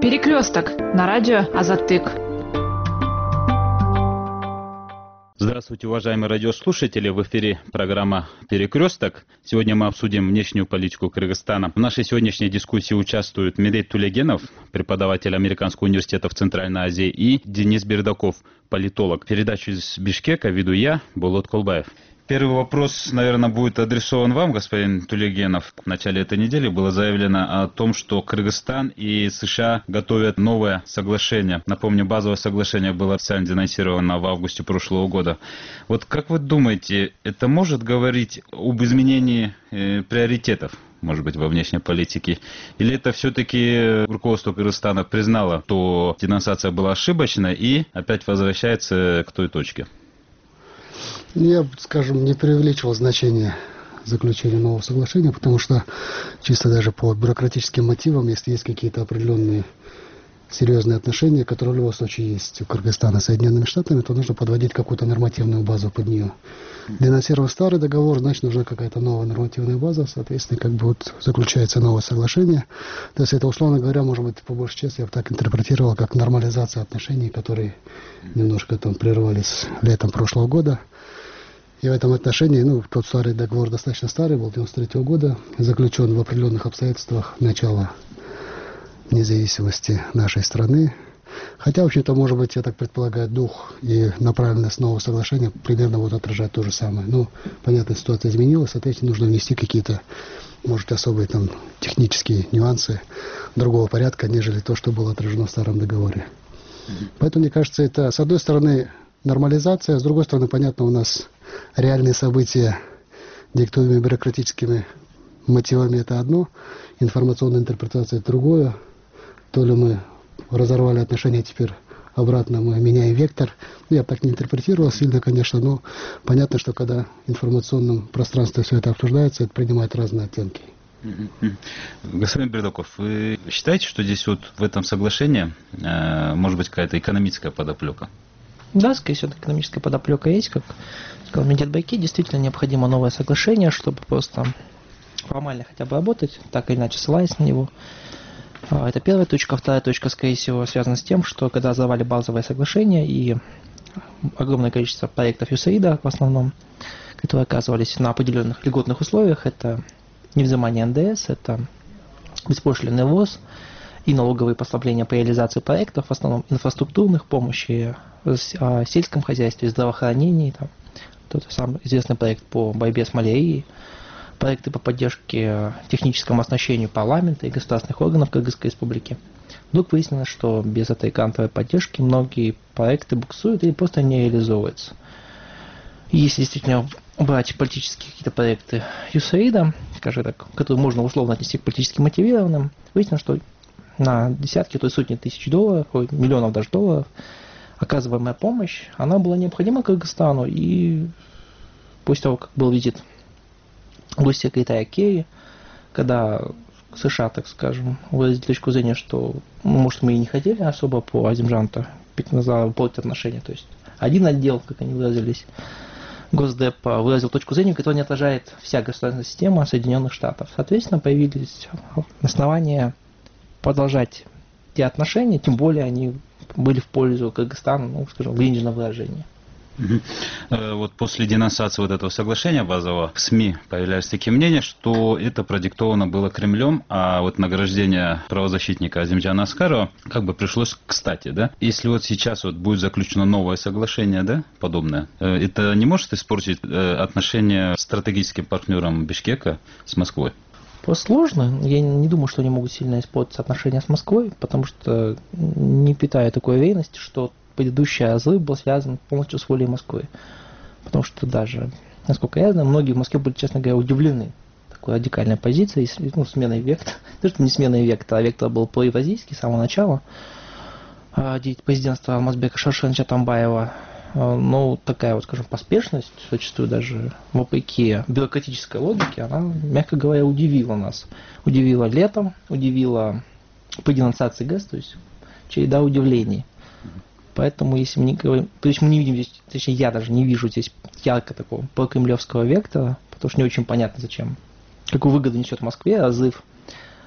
Перекресток на радио Азаттык. Здравствуйте, уважаемые радиослушатели. В эфире программа «Перекресток». Сегодня мы обсудим внешнюю политику Кыргызстана. В нашей сегодняшней дискуссии участвуют Медет Тулегенов, преподаватель Американского университета в Центральной Азии, и Денис Бердаков, политолог. Передачу из Бишкека веду я, Болот Колбаев. Первый вопрос, наверное, будет адресован вам, господин Тулегенов. В начале этой недели было заявлено о том, что Кыргызстан и США готовят новое соглашение. Напомню, базовое соглашение было официально денонсировано в августе прошлого года. Вот как вы думаете, это может говорить об изменении приоритетов, может быть, во внешней политике? Или это все-таки руководство Кыргызстана признало, что денонсация была ошибочной и опять возвращается к той точке? Я, скажем, не преувеличивал значение заключения нового соглашения, потому что чисто даже по бюрократическим мотивам, если есть какие-то определенные серьезные отношения, которые в любом случае есть у Кыргызстана с Соединенными Штатами, то нужно подводить какую-то нормативную базу под нее. Денонсировав старый договор, значит, нужна какая-то новая нормативная база, соответственно, как бы вот заключается новое соглашение. То есть это, условно говоря, может быть, по большей части я бы так интерпретировал, как нормализация отношений, которые немножко там прервались летом прошлого года. И в этом отношении, тот старый договор достаточно старый, был 93 года, заключен в определенных обстоятельствах начала независимости нашей страны. Хотя, в общем-то, может быть, я так предполагаю, дух и направленность нового соглашения примерно вот отражает то же самое. Понятно, ситуация изменилась, соответственно, нужно внести какие-то, может, особые там технические нюансы другого порядка, нежели то, что было отражено в старом договоре. Поэтому, мне кажется, это, с одной стороны, нормализация, с другой стороны, понятно, у нас реальные события, диктуемые бюрократическими мотивами, это одно, информационная интерпретация это другое. То ли мы разорвали отношения, теперь обратно мы меняем вектор. Я так не интерпретировал сильно, конечно, но понятно, что когда в информационном пространстве все это обсуждается, это принимает разные оттенки. Господин Бердаков, вы считаете, что здесь вот в этом соглашении может быть какая-то экономическая подоплека? Да, скорее всего, экономическая подоплека есть, как сказал Медет Байки, действительно необходимо новое соглашение, чтобы просто формально хотя бы работать, так или иначе ссылаясь на него. Это первая точка. Вторая точка, скорее всего, связана с тем, что когда создавали базовое соглашение и огромное количество проектов USAID в основном, которые оказывались на определенных льготных условиях, это невзимание НДС, это беспошлинный ввоз и налоговые послабления по реализации проектов, в основном инфраструктурных, помощи в сельском хозяйстве, здравоохранении, тот самый известный проект по борьбе с малярией, проекты по поддержке техническому оснащению парламента и государственных органов Кыргызской Республики. Вдруг выяснилось, что без этой грантовой поддержки многие проекты буксуют или просто не реализовываются. И если действительно брать политические какие-то проекты USAID, скажем так, которые можно условно отнести к политически мотивированным, выяснилось, что на десятки, то есть сотни тысяч долларов, миллионов даже долларов, оказываемая помощь, она была необходима Кыргызстану, и после того, как был визит госсекретаря Керри, когда США, так скажем, выразили точку зрения, что, может, мы и не хотели особо по Азимжанту портить отношения, то есть один отдел, как они выразились, Госдеп выразил точку зрения, которая не отражает вся государственная система Соединенных Штатов. Соответственно, появились основания продолжать те отношения, тем более они были в пользу Кыргызстана, скажем, в денежном выражении. Вот после денонсации вот этого соглашения базового в СМИ появлялись такие мнения, что это продиктовано было Кремлем, а вот награждение правозащитника Азимджана Аскарова как бы пришлось кстати, да? Если вот сейчас вот будет заключено новое соглашение, да, подобное, это не может испортить отношения с стратегическим партнером Бишкека с Москвой? Просто сложно. Я не думаю, что они могут сильно испортить отношения с Москвой, потому что не питаю такой уверенности, что предыдущий разрыв был связан полностью с волей Москвы. Потому что даже, насколько я знаю, многие в Москве были, честно говоря, удивлены такой радикальной позицией, сменой вектора. Даже не сменой вектора, а вектор был проевразийский с самого начала. Президентства Алмазбека Шаршеновича Атамбаева. Такая вот, скажем, поспешность, зачастую даже вопреки бюрократической логике, она, мягко говоря, удивила нас. Удивила летом, удивила при денонсации ГЭС, то есть череда удивлений. Поэтому, если мы не говорим, то есть мы не видим здесь, точнее, я даже не вижу здесь ярко такого прокремлевского вектора, потому что не очень понятно, зачем, какую выгоду несет Москве разрыв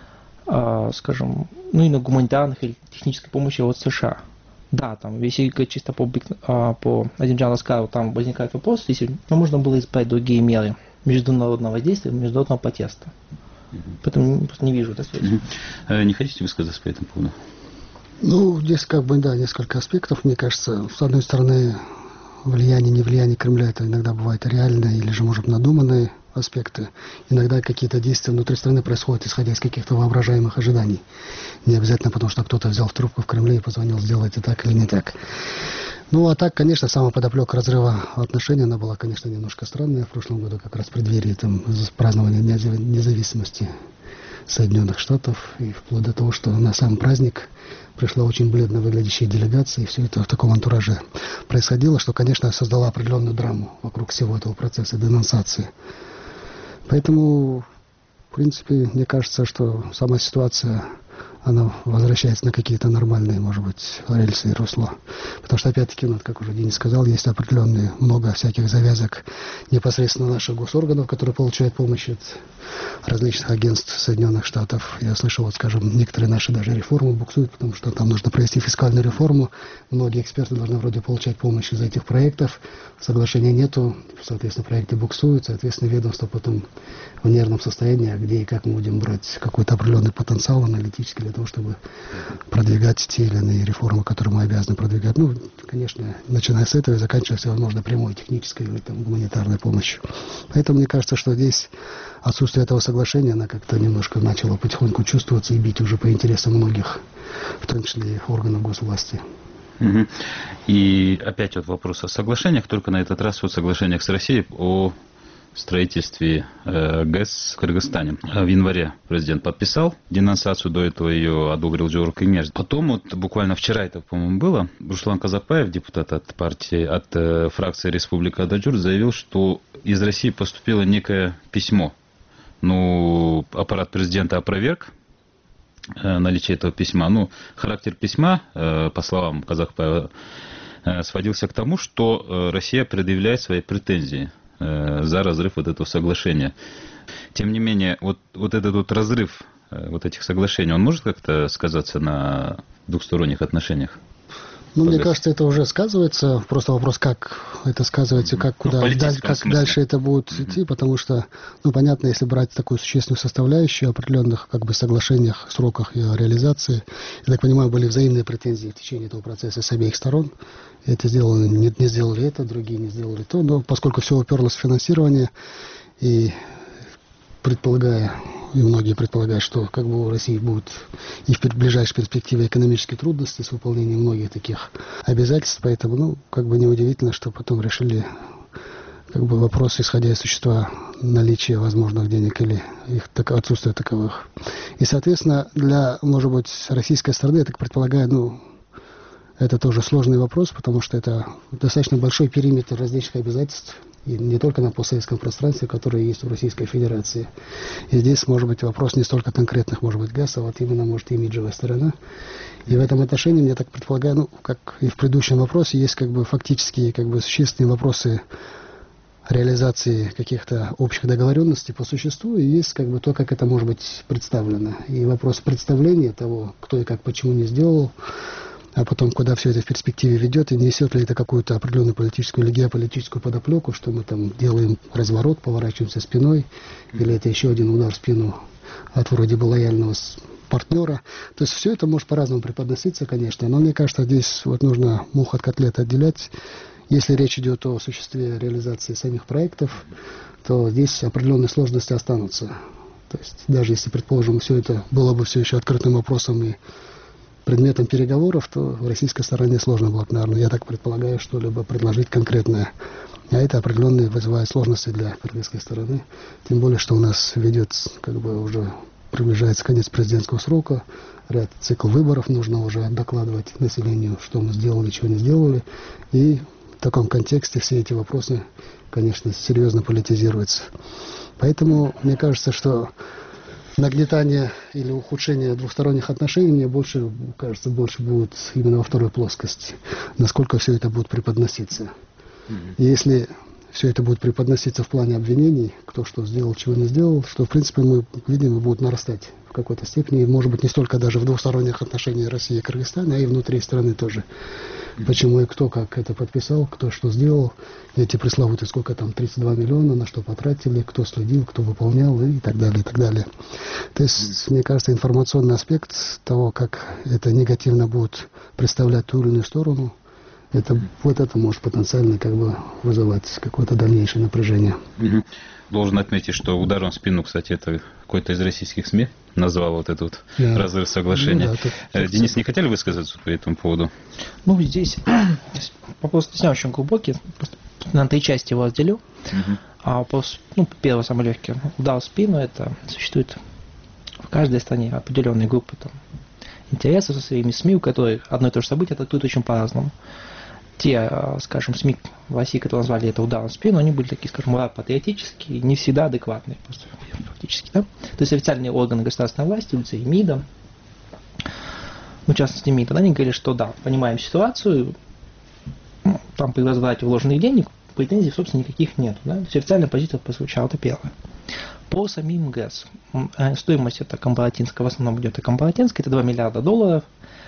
скажем, ну, и на гуманитарных или технической помощи от США. Да, там, если говорить чисто по Азербайджану Аскару, там возникает вопрос, если можно было избрать другие меры международного действия, международного протеста. Поэтому просто не вижу этой связи. Не хотите высказаться по этому поводу? Ну, здесь как бы, да, несколько аспектов. Мне кажется, с одной стороны, влияние, невлияние Кремля, это иногда бывает реальные или же, может, надуманные аспекты. Иногда какие-то действия внутри страны происходят, исходя из каких-то воображаемых ожиданий. Не обязательно потому, что кто-то взял в трубку в Кремле и позвонил, сделайте так или не так. Ну, а так, конечно, сама подоплека разрыва отношений, она была, конечно, немножко странная в прошлом году, как раз в преддверии там, празднования независимости Соединенных Штатов, и вплоть до того, что на сам праздник пришла очень бледно выглядящая делегация, и все это в таком антураже происходило, что, конечно, создало определенную драму вокруг всего этого процесса денонсации. Поэтому, в принципе, мне кажется, что сама ситуация, она возвращается на какие-то нормальные, может быть, рельсы и русла. Потому что, опять-таки, ну, как уже Денис сказал, есть определенные, много всяких завязок непосредственно наших госорганов, которые получают помощь от различных агентств Соединенных Штатов. Я слышал, вот, скажем, некоторые наши даже реформы буксуют, потому что там нужно провести фискальную реформу. Многие эксперты должны вроде получать помощь из этих проектов. Соглашения нету, соответственно, проекты буксуют, соответственно, ведомство потом в нервном состоянии, а где и как мы будем брать какой-то определенный потенциал аналитический для того, чтобы продвигать те или иные реформы, которые мы обязаны продвигать. Ну, конечно, начиная с этого и заканчивая всевозможно прямой технической или там, гуманитарной помощью. Поэтому мне кажется, что здесь отсутствие этого соглашения, она как-то немножко начала потихоньку чувствоваться и бить уже по интересам многих, в том числе и органов госвласти. И опять вот вопрос о соглашениях, только на этот раз о соглашениях с Россией о строительстве ГЭС в Кыргызстане. В январе президент подписал денонсацию, до этого ее одобрил Жору Кемеш. Потом, вот буквально вчера это, по-моему, было, Руслан Казакбаев, депутат от партии, от фракции Республика Ададжур, заявил, что из России поступило некое письмо. Ну, аппарат президента опроверг наличие этого письма. Ну, характер письма, по словам Казакбаева, сводился к тому, что Россия предъявляет свои претензии за разрыв вот этого соглашения. Тем не менее, вот этот вот разрыв вот этих соглашений, он может как-то сказаться на двухсторонних отношениях? Ну, мне кажется, это уже сказывается. Просто вопрос, как это сказывается, как куда, как дальше это будет идти, потому что, ну, понятно, если брать такую существенную составляющую определенных, как бы, соглашениях, сроках ее реализации, я так понимаю, были взаимные претензии в течение этого процесса с обеих сторон. Это сделали, не сделали это, другие не сделали то, но поскольку все уперлось в финансирование, и предполагая, и многие предполагают, что как бы у России будут и в ближайшей перспективе экономические трудности с выполнением многих таких обязательств, поэтому, ну, как бы неудивительно, что потом решили, как бы, вопрос, исходя из существа наличия возможных денег или их отсутствия таковых. И, соответственно, для, может быть, российской стороны, я так предполагаю, ну, это тоже сложный вопрос, потому что это достаточно большой периметр различных обязательств, и не только на постсоветском пространстве, которые есть в Российской Федерации. И здесь, может быть, вопрос не столько конкретных, может быть, ГЭС, а вот именно, может, имиджевая сторона. И в этом отношении, мне так предполагаю, ну, как и в предыдущем вопросе, есть как бы фактические, как бы существенные вопросы реализации каких-то общих договоренностей по существу, и есть как бы то, как это может быть представлено. И вопрос представления того, кто и как, почему не сделал, а потом, куда все это в перспективе ведет, и несет ли это какую-то определенную политическую или геополитическую подоплеку, что мы там делаем разворот, поворачиваемся спиной, или это еще один удар в спину от вроде бы лояльного партнера. То есть все это может по-разному преподноситься, конечно, но мне кажется, здесь вот нужно мух от котлет отделять. Если речь идет о осуществлении реализации самих проектов, то здесь определенные сложности останутся. То есть даже если, предположим, все это было бы все еще открытым вопросом и предметом переговоров, то в российской стороне сложно было, наверное, я так предполагаю, что-либо предложить конкретное. А это определенные вызывает сложности для кыргызской стороны. Тем более, что у нас ведет, как бы, уже приближается конец президентского срока, ряд цикл выборов, нужно уже докладывать населению, что мы сделали, чего не сделали. И в таком контексте все эти вопросы, конечно, серьезно политизируются. Поэтому мне кажется, что нагнетание или ухудшение двухсторонних отношений, мне больше кажется, больше будет именно во второй плоскости. Насколько все это будет преподноситься. И если все это будет преподноситься в плане обвинений, кто что сделал, чего не сделал, что, в принципе, мы видим, будут нарастать в какой-то степени, может быть, не столько даже в двусторонних отношениях России и Кыргызстана, а и внутри страны тоже. Почему и кто как это подписал, кто что сделал, эти пресловутые, сколько там, 32 миллиона, на что потратили, кто следил, кто выполнял и так далее, и так далее. То есть, мне кажется, информационный аспект того, как это негативно будет представлять ту или иную сторону, вот это может потенциально как бы вызывать какое-то дальнейшее напряжение. Должен отметить, что ударом в спину, кстати, это какой-то из российских СМИ назвал вот этот разрыв соглашения. Денис, не хотели высказаться по этому поводу? Ну, здесь вопрос не очень глубокий, просто на 3 части его разделю. А вопрос, первый, самый легкий, удар в спину, это существует в каждой стране определенные группы там интересов со своими СМИ, у которых одно и то же событие трактуют очень по-разному. Те, скажем, СМИ в России, которые назвали это ударом в спину, они были такие, скажем, патриотические, не всегда адекватные, просто фактически, да? То есть официальные органы государственной власти, и МИДа, в частности МИДа, они говорили, что да, понимаем ситуацию, там при возврате вложенных денег претензий, собственно, никаких нет. Да? То есть официальная позиция прозвучала, это первое. По самим ГЭС, стоимость это компаратинская, в основном идет и компаратинская, это $2 миллиарда.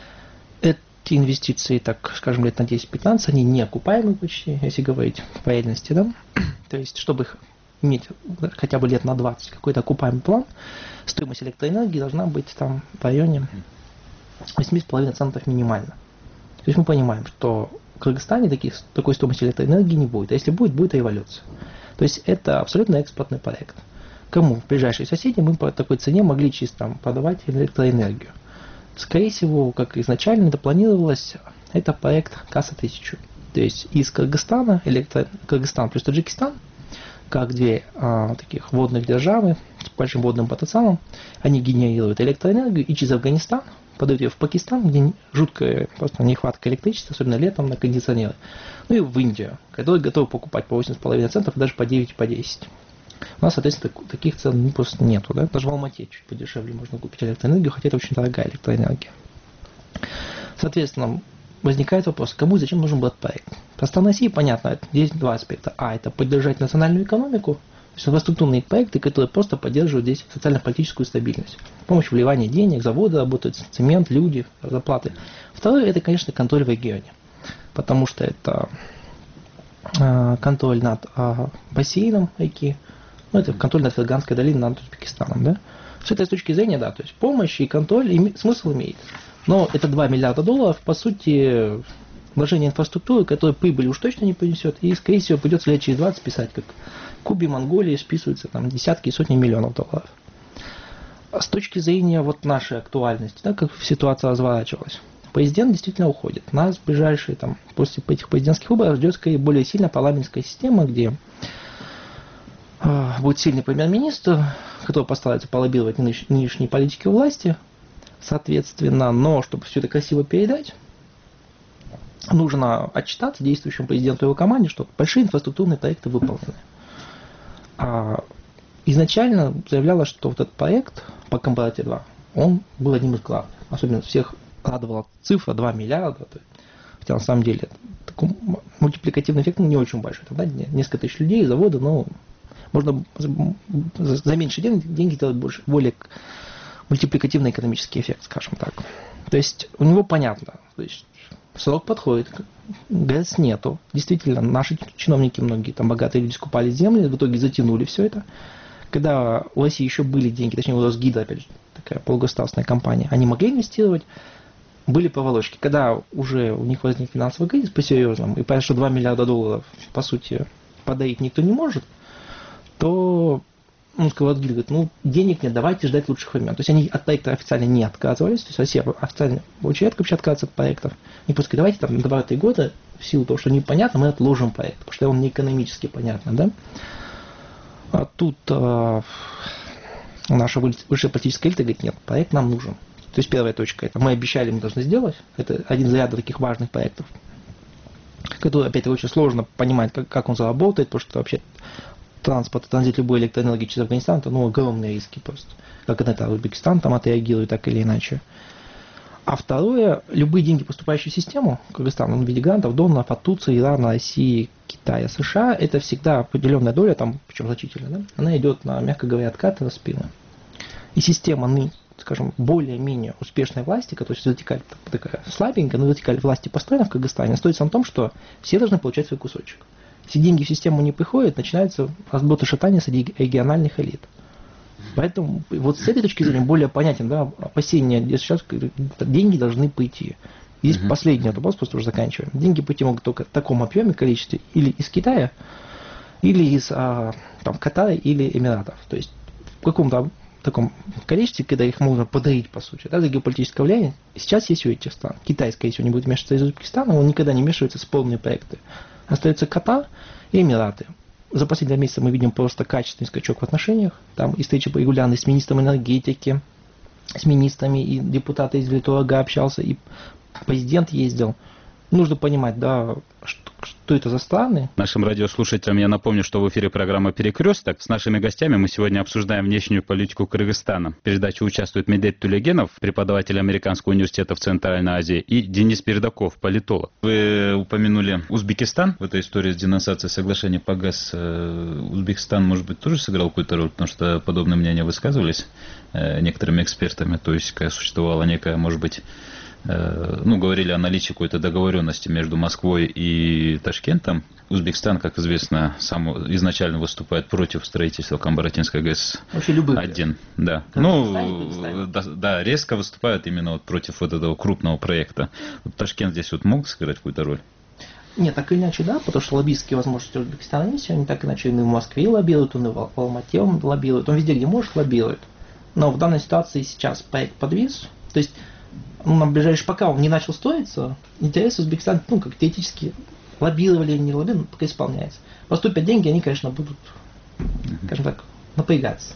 Эти инвестиции, так скажем, лет на 10-15, они не окупаемы почти, если говорить по реальности, да? То есть, чтобы их иметь хотя бы лет на 20 какой-то окупаемый план, стоимость электроэнергии должна быть там в районе 8,5 центов минимально. То есть мы понимаем, что в Кыргызстане такой стоимости электроэнергии не будет, а если будет, будет революция. То есть это абсолютно экспортный проект. Кому в ближайшие соседи мы по такой цене могли чисто продавать электроэнергию? Скорее всего, как изначально это планировалось, это проект КАСА-1000. То есть из Кыргызстана, Кыргызстан плюс Таджикистан, как две таких водных державы с большим водным потенциалом, они генерируют электроэнергию и через Афганистан подают ее в Пакистан, где жуткая просто нехватка электричества, особенно летом на кондиционеры. Ну и в Индию, которые готовы покупать по 8,5 центов, даже по 9, по 10. У нас, соответственно, таких цен просто нету. Да? Даже в Алмате чуть подешевле можно купить электроэнергию, хотя это очень дорогая электроэнергия. Соответственно, возникает вопрос, кому и зачем нужен был этот проект. По стране России, понятно, здесь два аспекта. Это поддержать национальную экономику, то есть инфраструктурные проекты, которые просто поддерживают здесь социально-политическую стабильность. С помощью вливания денег, заводы работают, цемент, люди, зарплаты. Второе, это, конечно, контроль в регионе. Потому что это контроль над бассейном реки, это контроль над Ферганской долиной, над Узбекистаном. Да? С этой точки зрения, да, то есть помощь и контроль смысл имеет. Но это $2 миллиарда, по сути, вложение инфраструктуры, которая прибыли уж точно не принесет, и, скорее всего, придется лет через 20 писать, как Кубе, Монголии списываются там десятки и сотни миллионов $. А с точки зрения вот нашей актуальности, да, как ситуация разворачивалась, президент действительно уходит. Нас в ближайшие, там, после этих президентских выборов ждет скорее более сильная парламентская система, где будет сильный премьер-министр, который постарается полоббировать нынешние политики у власти, соответственно, но чтобы все это красиво передать, нужно отчитаться действующему президенту и его команде, что большие инфраструктурные проекты выполнены. Изначально заявлялось, что вот этот проект по Компарате-2, он был одним из главных. Особенно всех радовала цифра 2 миллиарда, хотя на самом деле такой мультипликативный эффект не очень большой. Там, да, несколько тысяч людей, заводы, но можно за меньше деньги делать больше, более мультипликативный экономический эффект, скажем так. То есть у него понятно, то есть срок подходит, ГЭС нету. Действительно, наши чиновники, многие там богатые люди скупали земли, в итоге затянули все это. Когда у России еще были деньги, точнее у Росгидро, опять же, такая полугосударственная компания, они могли инвестировать, были поволочки. Когда уже у них возник финансовый кризис по-серьезному, и понятно, что $2 миллиарда, по сути, подарить никто не может, то Росгидро говорит, денег нет, давайте ждать лучших времен. То есть они от проекта официально не отказывались, то есть Россия официально очень редко вообще отказывается от проектов. И просто давайте там на 2-3 года, в силу того, что непонятно, мы отложим проект, потому что он не экономически понятно, да. А тут наша высшая политическая элита говорит, нет, проект нам нужен. То есть первая точка, это мы обещали, мы должны сделать, это один из ряда таких важных проектов, который, опять-таки, очень сложно понимать, как он заработает, потому что вообще транзит любой электроэнергии через Афганистан, это огромные риски просто. Как это Узбекистан там отреагирует так или иначе. А второе, любые деньги, поступающие в систему Кыргызстана, в виде грантов, доноров от Турции, Ирана, России, Китая, США, это всегда определенная доля, там, причем значительная, да? Она идет на, мягко говоря, откаты, на спины. И система, скажем, более-менее успешной власти, которая вертикаль такая слабенькая, но вертикаль власти построена в Кыргызстане, строится на том, что все должны получать свой кусочек. Если деньги в систему не приходят, начинается разброд и шатание среди региональных элит. Поэтому вот с этой точки зрения более понятен, да, опасения, где сейчас деньги должны прийти. Здесь последний вопрос, просто уже заканчиваем. Деньги прийти могут только в таком объеме, количестве, или из Китая, или из там, Катара или Эмиратов. То есть в каком-то таком количестве, когда их можно подарить, по сути, да, за геополитическое влияние. Сейчас есть у этих стран. Китай, скорее всего, не будет вмешиваться из Узбекистана, он никогда не вмешивается в спорные проекты. Остается Катар и Эмираты. За последние месяцы мы видим просто качественный скачок в отношениях. Там и встречи регулярные с министром энергетики, с министрами, и депутаты из Литурга общался, и президент ездил. Нужно понимать, да, что это за страны. Нашим радиослушателям я напомню, что в эфире программа «Перекресток». С нашими гостями мы сегодня обсуждаем внешнюю политику Кыргызстана. В передаче участвует Медет Тулегенов, преподаватель Американского университета в Центральной Азии, и Денис Передаков, политолог. Вы упомянули Узбекистан в этой истории с денонсацией соглашения по ГАЗ. Узбекистан, может быть, тоже сыграл какую-то роль, потому что подобные мнения высказывались некоторыми экспертами. То есть существовала некая, может быть, говорили о наличии какой-то договоренности между Москвой и Ташкентом. Узбекистан, как известно, сам изначально выступает против строительства Камбаратинской ГЭС-1. Да. Да, резко выступают именно вот против вот этого крупного проекта. Вот Ташкент здесь вот мог сыграть какую-то роль? Нет, так или иначе, да, потому что лоббистские возможности Узбекистана есть, они так иначе он и в Москве лоббирует, он и в Алмате он лоббирует, он везде, где может, лоббирует. Но в данной ситуации сейчас проект подвис, то есть на ближайший, пока он не начал строиться, интересы Узбекистана, как теоретически лоббировали или не лоббировали, пока исполняется. Поступят деньги, они, конечно, будут, скажем так, напрягаться.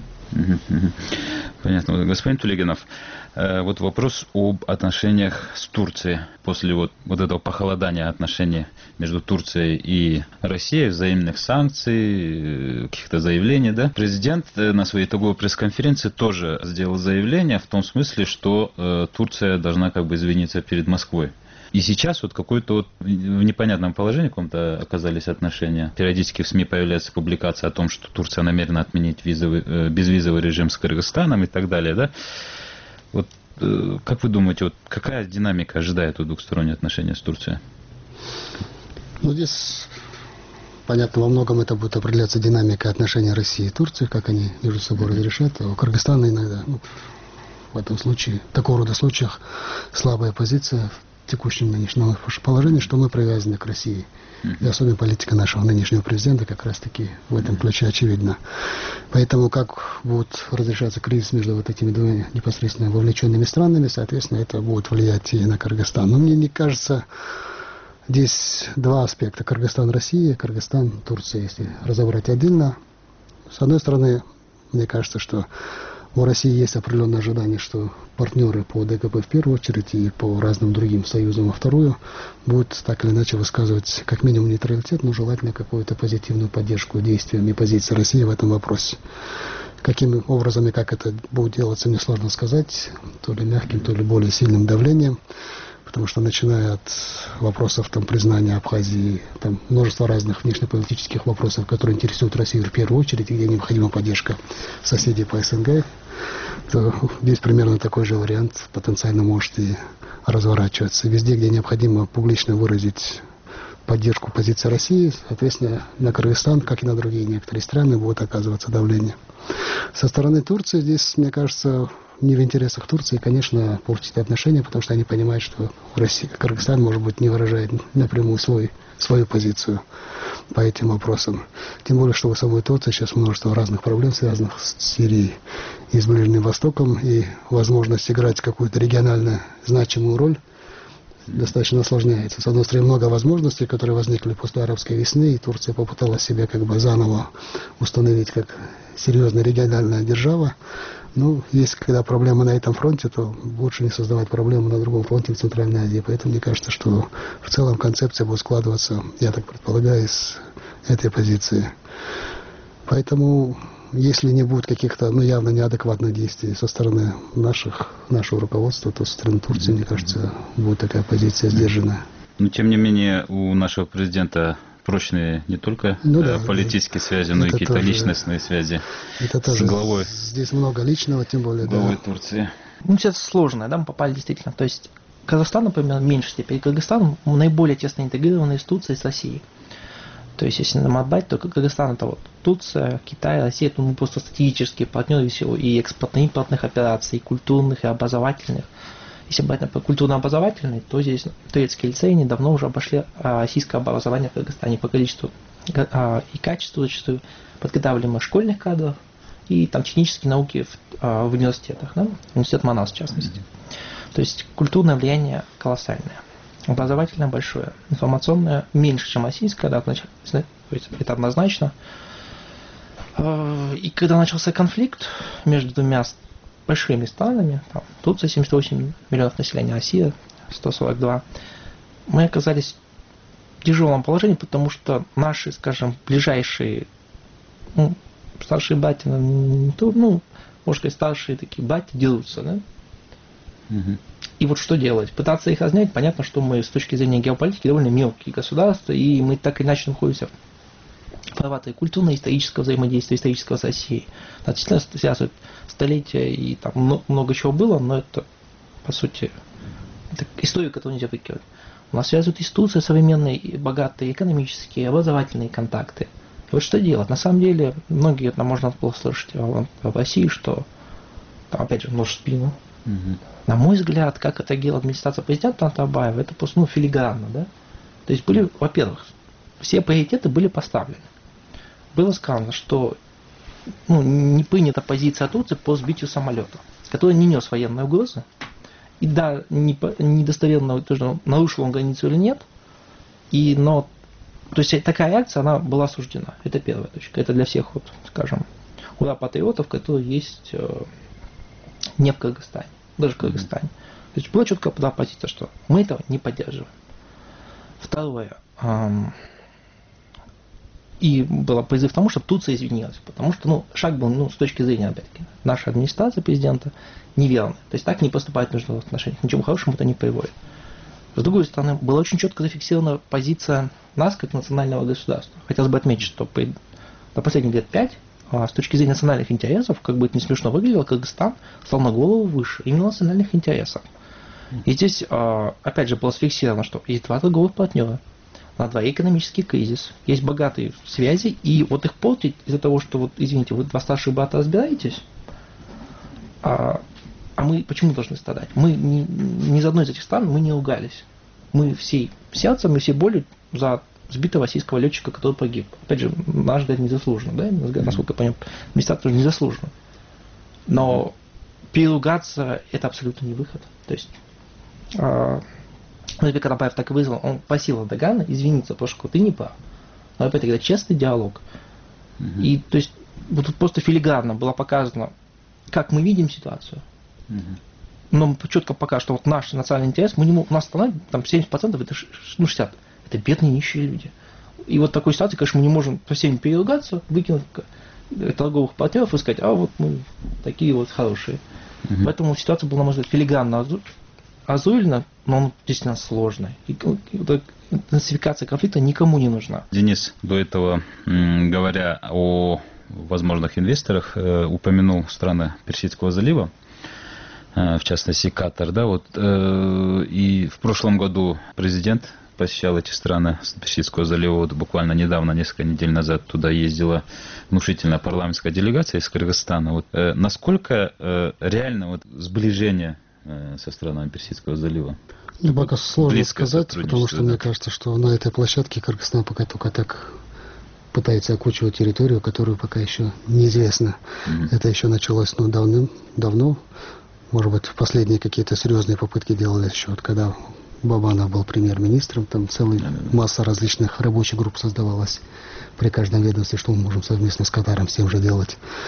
Понятно. Господин Тулегенов, вот вопрос об отношениях с Турцией. После вот этого похолодания отношений между Турцией и Россией, взаимных санкций, каких-то заявлений, да? Президент на своей итоговой пресс-конференции тоже сделал заявление в том смысле, что Турция должна как бы извиниться перед Москвой. И сейчас вот какое-то вот в непонятном положении в каком-то оказались отношения. Периодически в СМИ появляется публикация о том, что Турция намерена отменить безвизовый режим с Кыргызстаном и так далее, да? Вот как вы думаете, вот какая динамика ожидает у двухсторонних отношений с Турцией? Здесь, понятно, во многом это будет определяться динамика отношений России и Турции, как они между собой разрешат. А у Кыргызстана иногда, в этом случае, в такого рода случаях, слабая позиция в текущем нынешнем положении, что мы привязаны к России. И особенно политика нашего нынешнего президента как раз-таки в этом ключе очевидна. Поэтому как будет разрешаться кризис между вот этими двумя непосредственно вовлеченными странами, соответственно, это будет влиять и на Кыргызстан. Но мне не кажется, здесь два аспекта. Кыргызстан-Россия, Кыргызстан-Турция, если разобрать отдельно. С одной стороны, мне кажется, что у России есть определенное ожидание, что партнеры по ДКП в первую очередь и по разным другим союзам во вторую будут так или иначе высказывать как минимум нейтралитет, но желательно какую-то позитивную поддержку действиям и позиции России в этом вопросе. Каким образом и как это будет делаться, мне сложно сказать, то ли мягким, то ли более сильным давлением. Потому что начиная от вопросов признания Абхазии, множество разных внешнеполитических вопросов, которые интересуют Россию в первую очередь, и где необходима поддержка соседей по СНГ, то здесь примерно такой же вариант потенциально может и разворачиваться. Везде, где необходимо публично выразить поддержку позиции России, соответственно, на Кыргызстан, как и на другие некоторые страны, будет оказываться давление. Со стороны Турции здесь, мне кажется, не в интересах Турции, конечно, портить отношения, потому что они понимают, что Кыргызстан, может быть, не выражает напрямую свою позицию по этим вопросам. Тем более, что у самой Турции сейчас множество разных проблем, связанных с Сирией и с Ближним Востоком, и возможность играть какую-то регионально значимую роль достаточно осложняется. С одной стороны, много возможностей, которые возникли после арабской весны, и Турция попыталась себя заново установить как серьезная региональная держава. Если когда проблемы на этом фронте, то лучше не создавать проблемы на другом фронте в Центральной Азии. Поэтому мне кажется, что в целом концепция будет складываться, я так предполагаю, из этой позиции. Поэтому если не будет каких-то, явно неадекватных действий со стороны нашего руководства, то со стороны Турции, мне кажется, будет такая позиция сдержанная. Но, тем не менее, у нашего президента прочные не только политические связи, но и какие-то личностные связи это с тоже главой. Здесь много личного, тем более, главой Турции. Сейчас сложно, мы попали действительно. То есть Казахстан, например, в меньшей степени. Кыргызстан наиболее тесно интегрированный с Турцией, с Россией. То есть, если нам отдать, то Кыргызстан это Турция, Китай, Россия, это просто стратегические партнеры и экспортно-импортных операций, и культурных, и образовательных. Если брать, например, культурно-образовательный, то здесь турецкие лицеи недавно уже обошли российское образование в Кыргызстане по количеству и качеству зачастую подготавливаемых школьных кадров и технические науки в университетах, университет Манас в частности. То есть культурное влияние колоссальное, образовательное большое, информационное меньше, чем российское, это однозначно. И когда начался конфликт между двумя большими странами, Турция 78 миллионов населения, Россия 142, мы оказались в тяжелом положении, потому что наши, скажем, ближайшие, старшие братья, можно сказать, старшие такие братья дерутся, да? И что делать? Пытаться их разнять, понятно, что мы с точки зрения геополитики довольно мелкие государства, и мы так или иначе находимся в фарватере культурно-исторического взаимодействия, исторического с Россией. Действительно связывают столетия, и много чего было, но это, по сути, это история, которую нельзя выкинуть. У нас связывают и с Турцией современные, и богатые экономические, образовательные контакты. И что делать? На самом деле, многие, можно было слышать в России, что, опять же, нож в спину. На мой взгляд, как это делала администрация президента Атамбаева, это просто филигранно, да? То есть были, во-первых, все приоритеты были поставлены. Было сказано, что не принята позиция Турции по сбитию самолета, который не нес военной угрозы. И да, недостоверно тоже нарушил он границу или нет. То есть такая реакция, она была осуждена. Это первая точка. Это для всех, скажем, ура-патриотов, которые есть не в Кыргызстане, даже в Кыргызстане. То есть была четкая позиция, что мы этого не поддерживаем. Второе. И был призыв к тому, чтобы Турция извинилась, потому что шаг был, с точки зрения, опять-таки, нашей администрации президента, неверный. То есть так не поступает в международных отношениях, ничему хорошему это не приводит. С другой стороны, была очень четко зафиксирована позиция нас, как национального государства. Хотелось бы отметить, что до последних лет 5, с точки зрения национальных интересов, как бы это не смешно выглядело, Кыргызстан стал на голову выше именно национальных интересов. И здесь, опять же, было зафиксировано, что есть два торговых партнера, на двоих экономический кризис, есть богатые связи, и их портить из-за того, что, извините, вы два старших брата разбираетесь, а мы почему должны страдать? Мы ни за одной из этих стран мы не ругались. Мы всей сердцем, мы все болью за сбитого российского летчика, который погиб. Опять же, наш взгляд, незаслуженно, да? Насколько я понимаю, администратор незаслуженно. Но переругаться – это абсолютно не выход. То есть, Назбек Атамбаев так и вызвал, он просил Эрдогана извиниться, потому что ты не прав. Но опять-таки, это честный диалог. И, то есть, тут просто филигранно было показано, как мы видим ситуацию. Но четко пока что наш национальный интерес, у нас страна, 70%, это 60%. Это бедные нищие люди. И в такой ситуации, конечно, мы не можем со всеми переругаться, выкинуть торговых партнеров и сказать, мы такие хорошие. Поэтому ситуация была, на мой взгляд, филигранно разрулена, но она действительно сложная. И интенсификация конфликта никому не нужна. Денис до этого, говоря о возможных инвесторах, упомянул страны Персидского залива, в частности Катар, да, и в прошлом году президент посещал эти страны Персидского залива, буквально недавно, несколько недель назад, туда ездила внушительная парламентская делегация из Кыргызстана. Насколько реально сближение со странами Персидского залива? Пока сложно сказать, потому что мне кажется, что на этой площадке Кыргызстан пока только так пытается окучивать территорию, которую пока еще неизвестно. Это еще началось давным-давно. Может быть, последние какие-то серьезные попытки делались еще, когда Бабанов был премьер-министром, там целая масса различных рабочих групп создавалась при каждом ведомстве, что мы можем совместно с Катаром с тем же делать.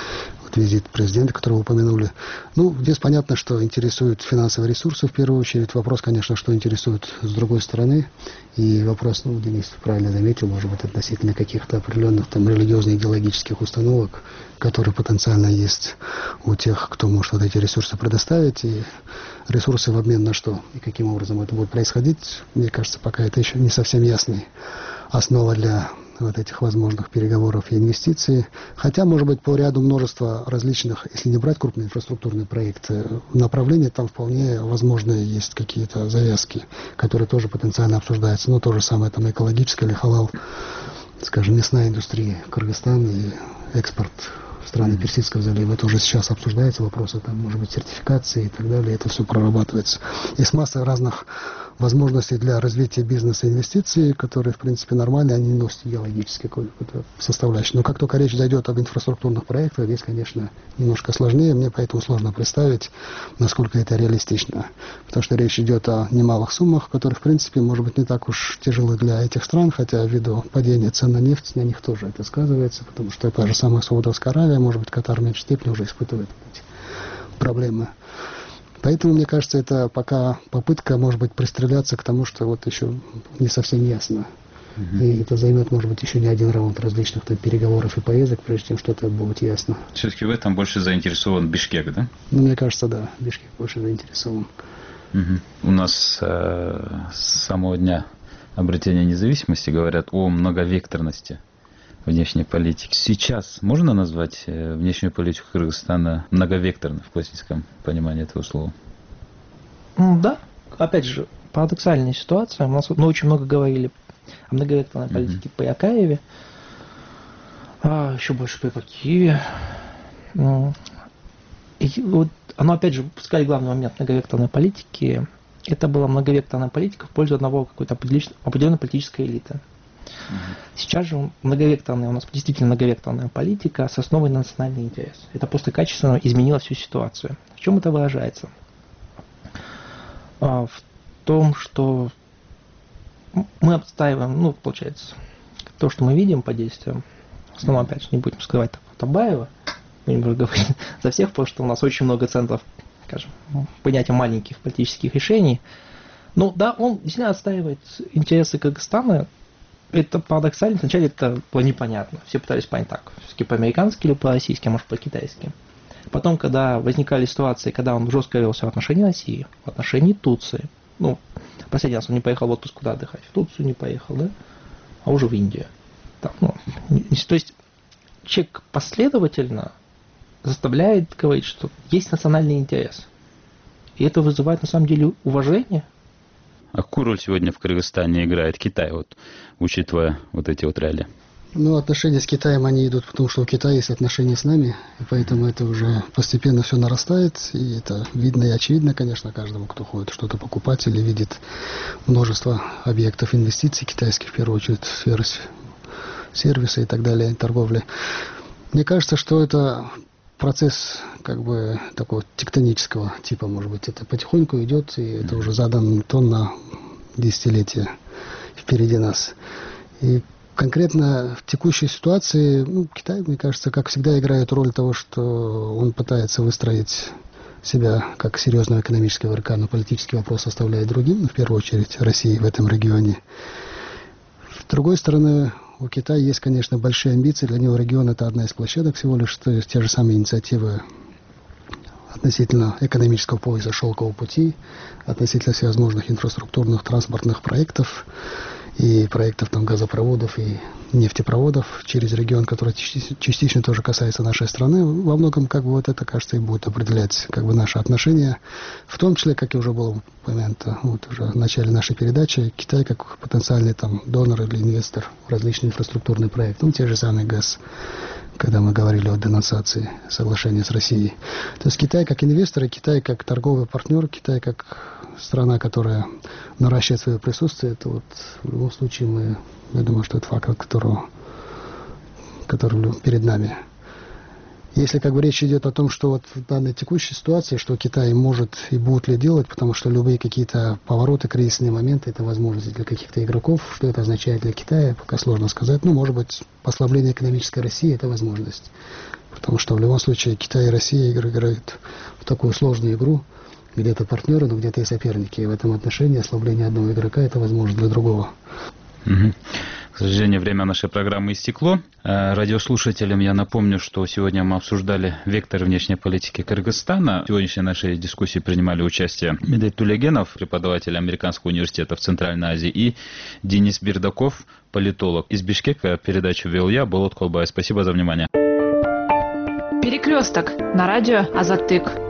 вот визит президента, которого упомянули. Ну, здесь понятно, что интересуют финансовые ресурсы в первую очередь. Вопрос, конечно, что интересует с другой стороны. И вопрос, ну, Денис правильно заметил, может быть, относительно каких-то определенных там религиозно-идеологических установок, которые потенциально есть у тех, кто может вот эти ресурсы предоставить. И ресурсы в обмен на что и каким образом это будет происходить, мне кажется, пока это еще не совсем ясная основа для вот этих возможных переговоров и инвестиций. Хотя, может быть, по ряду множества различных, если не брать крупные инфраструктурные проекты, направления там вполне возможно есть какие-то завязки, которые тоже потенциально обсуждаются. Ну, то же самое там экологическое или халал, скажем, мясная индустрия, Кыргызстан и экспорт в страны Персидского залива. Это уже сейчас обсуждается, вопросы там, может быть, сертификации и так далее. Это все прорабатывается. Есть масса разных возможностей для развития бизнеса и инвестиций, которые, в принципе, нормальные, они не носят идеологической какой-то составляющей. Но как только речь зайдет об инфраструктурных проектах, здесь, конечно, немножко сложнее. Мне поэтому сложно представить, насколько это реалистично. Потому что речь идет о немалых суммах, которые, в принципе, может быть, не так уж тяжелы для этих стран, хотя ввиду падения цен на нефть на них тоже это сказывается, потому что та же самая Саудовская Аравия, может быть, Катар в меньшей степени уже испытывает эти проблемы. Поэтому, мне кажется, это пока попытка, может быть, пристреляться к тому, что вот еще не совсем ясно. И это займет, может быть, еще не один раунд различных там переговоров и поездок, прежде чем что-то будет ясно. Все-таки в этом больше заинтересован Бишкек, да? Ну, мне кажется, да, Бишкек больше заинтересован. У нас с самого дня обретения независимости говорят о многовекторности внешней политики. Сейчас можно назвать внешнюю политику Кыргызстана многовекторной в классическом понимании этого слова? Да, опять же, парадоксальная ситуация. У нас мы очень много говорили о многовекторной политике по Акаеве, а еще больше по Киеве. И вот оно, опять же, пускай главный момент многовекторной политики, это была многовекторная политика в пользу одного какой-то определенной политической элиты. Сейчас же многовекторная, у нас действительно многовекторная политика с основой на национальный интерес. Это просто качественно изменило всю ситуацию. В чем это выражается? В том, что мы отстаиваем, ну, получается, то, что мы видим по действиям, в основном, опять же, не будем скрывать Табаева, будем уже говорить за всех, потому что у нас очень много центров, скажем, понятия маленьких политических решений. Но да, он действительно отстаивает интересы Кыргызстана. Это парадоксально, вначале это было непонятно. Все пытались понять так, все-таки по-американски или по-российски, а может по-китайски. Потом, когда возникали ситуации, когда он жестко велся в отношении России, в отношении Турции, ну, последний раз он не поехал в отпуск куда отдыхать, в Турцию не поехал, да, а уже в Индию. Так, ну, то есть человек последовательно заставляет говорить, что есть национальный интерес. И это вызывает на самом деле уважение. А какую роль сегодня в Кыргызстане играет Китай, вот, учитывая вот эти вот реалии? Ну, отношения с Китаем, они идут, потому что у Китая есть отношения с нами, и поэтому это уже постепенно все нарастает, и это видно и очевидно, конечно, каждому, кто ходит что-то покупать или видит множество объектов инвестиций китайских, в первую очередь, в сферы сервиса и так далее, торговли. Мне кажется, что это процесс как бы такого тектонического типа, может быть, это потихоньку идет, и это уже задан тон на десятилетия впереди нас. И конкретно в текущей ситуации, ну, Китай, мне кажется, как всегда играет роль того, что он пытается выстроить себя как серьезного экономического игрока, но политический вопрос оставляет другим, ну, в первую очередь России в этом регионе. С другой стороны, у Китая есть, конечно, большие амбиции, для него регион это одна из площадок всего лишь, то есть те же самые инициативы относительно экономического пояса шелкового пути, относительно всевозможных инфраструктурных транспортных проектов и проектов там газопроводов и нефтепроводов через регион, который частично тоже касается нашей страны. Во многом, как бы, вот это, кажется, и будет определять, как бы, наши отношения. В том числе, как и уже было упомянуто вот уже в начале нашей передачи, Китай как потенциальный там донор или инвестор в различные инфраструктурные проекты, ну, те же самые ГАЗ, когда мы говорили о денонсации соглашения с Россией. То есть Китай как инвестор, и Китай как торговый партнер, Китай как страна, которая наращивает свое присутствие, это вот в любом случае я думаю, что это факт, который перед нами. Если как бы речь идет о том, что вот в данной текущей ситуации, что Китай может и будет ли делать, потому что любые какие-то повороты, кризисные моменты, это возможности для каких-то игроков. Что это означает для Китая, пока сложно сказать. Ну, может быть, послабление экономической России – это возможность. Потому что в любом случае Китай и Россия играют в такую сложную игру, где-то партнеры, но где-то и соперники. И в этом отношении ослабление одного игрока – это возможность для другого. К сожалению, время нашей программы истекло. Радиослушателям я напомню, что сегодня мы обсуждали вектор внешней политики Кыргызстана. В сегодняшней нашей дискуссии принимали участие Медет Тулегенов, преподаватель Американского университета в Центральной Азии, и Денис Бердаков, политолог. Из Бишкека передачу вел я, Болот Колбай. Спасибо за внимание. Перекресток на радио Азаттык.